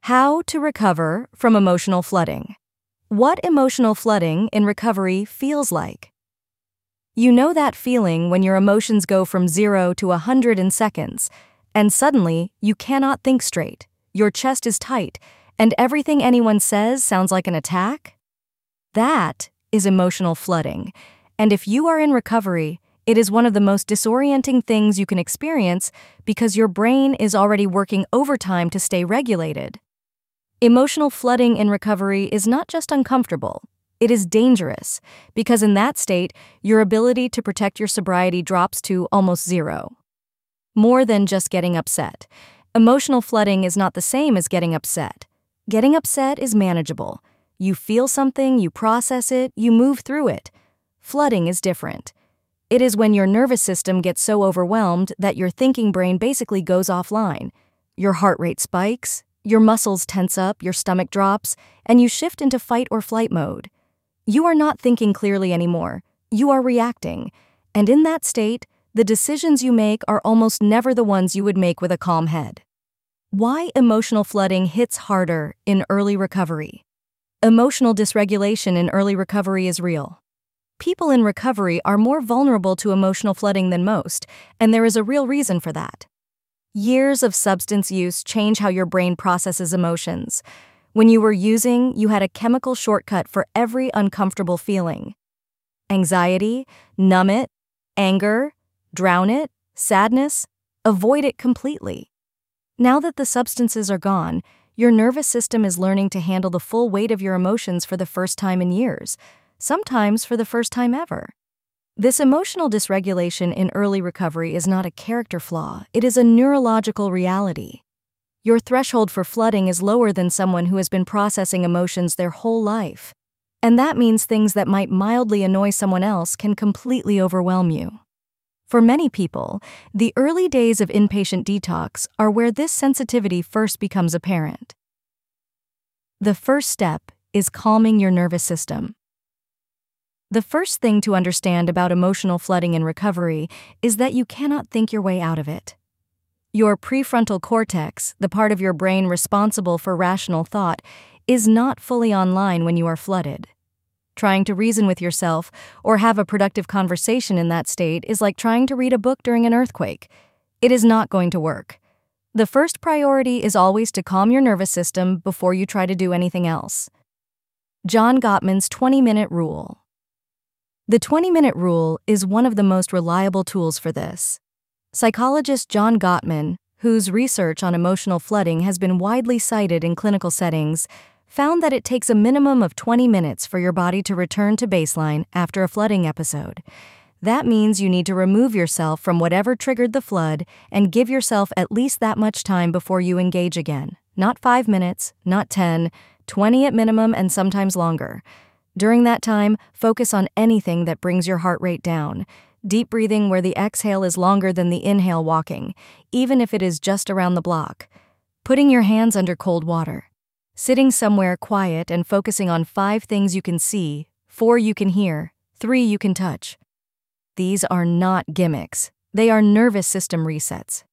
How to recover from emotional flooding. What emotional flooding in recovery feels like. You know that feeling when your emotions go from 0 to 100 in seconds, and suddenly you cannot think straight, your chest is tight, and everything anyone says sounds like an attack? That is emotional flooding, and if you are in recovery, it is one of the most disorienting things you can experience because your brain is already working overtime to stay regulated. Emotional flooding in recovery is not just uncomfortable, it is dangerous, because in that state, your ability to protect your sobriety drops to almost zero. More than just getting upset. Emotional flooding is not the same as getting upset. Getting upset is manageable. You feel something, you process it, you move through it. Flooding is different. It is when your nervous system gets so overwhelmed that your thinking brain basically goes offline. Your heart rate spikes, your muscles tense up, your stomach drops, and you shift into fight or flight mode. You are not thinking clearly anymore. You are reacting. And in that state, the decisions you make are almost never the ones you would make with a calm head. Why emotional flooding hits harder in early recovery. Emotional dysregulation in early recovery is real. People in recovery are more vulnerable to emotional flooding than most, and there is a real reason for that. Years of substance use change how your brain processes emotions. When you were using, you had a chemical shortcut for every uncomfortable feeling. Anxiety, numb it, anger, drown it, sadness, avoid it completely. Now that the substances are gone, your nervous system is learning to handle the full weight of your emotions for the first time in years, sometimes for the first time ever. This emotional dysregulation in early recovery is not a character flaw, it is a neurological reality. Your threshold for flooding is lower than someone who has been processing emotions their whole life. And that means things that might mildly annoy someone else can completely overwhelm you. For many people, the early days of inpatient detox are where this sensitivity first becomes apparent. The first step is calming your nervous system. The first thing to understand about emotional flooding in recovery is that you cannot think your way out of it. Your prefrontal cortex, the part of your brain responsible for rational thought, is not fully online when you are flooded. Trying to reason with yourself or have a productive conversation in that state is like trying to read a book during an earthquake. It is not going to work. The first priority is always to calm your nervous system before you try to do anything else. John Gottman's 20-minute rule. The 20-minute rule is one of the most reliable tools for this. Psychologist John Gottman, whose research on emotional flooding has been widely cited in clinical settings, found that it takes a minimum of 20 minutes for your body to return to baseline after a flooding episode. That means you need to remove yourself from whatever triggered the flood and give yourself at least that much time before you engage again. Not 5 minutes, not 10, 20 at minimum, and sometimes longer. During that time, focus on anything that brings your heart rate down. Deep breathing where the exhale is longer than the inhale, walking, even if it is just around the block. Putting your hands under cold water. Sitting somewhere quiet and focusing on 5 things you can see, 4 you can hear, 3 you can touch. These are not gimmicks. They are nervous system resets.